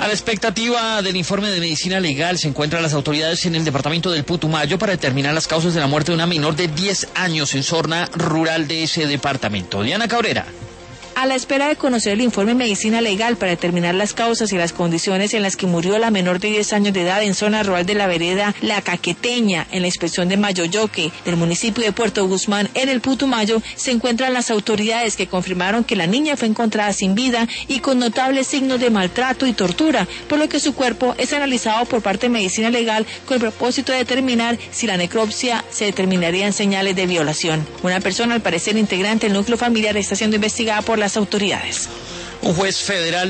A la expectativa del informe de medicina legal se encuentran las autoridades en el departamento del Putumayo para determinar las causas de la muerte de una menor de 10 años en zona rural de ese departamento. Diana Cabrera. A la espera de conocer el informe de medicina legal para determinar las causas y las condiciones en las que murió la menor de 10 años de edad en zona rural de la vereda La Caqueteña, en la inspección de Mayoyoque, del municipio de Puerto Guzmán, en el Putumayo, se encuentran las autoridades que confirmaron que la niña fue encontrada sin vida y con notables signos de maltrato y tortura, por lo que su cuerpo es analizado por parte de medicina legal con el propósito de determinar si la necropsia se determinaría en señales de violación. Una persona, al parecer integrante del núcleo familiar, está siendo investigada por las autoridades. Un juez federal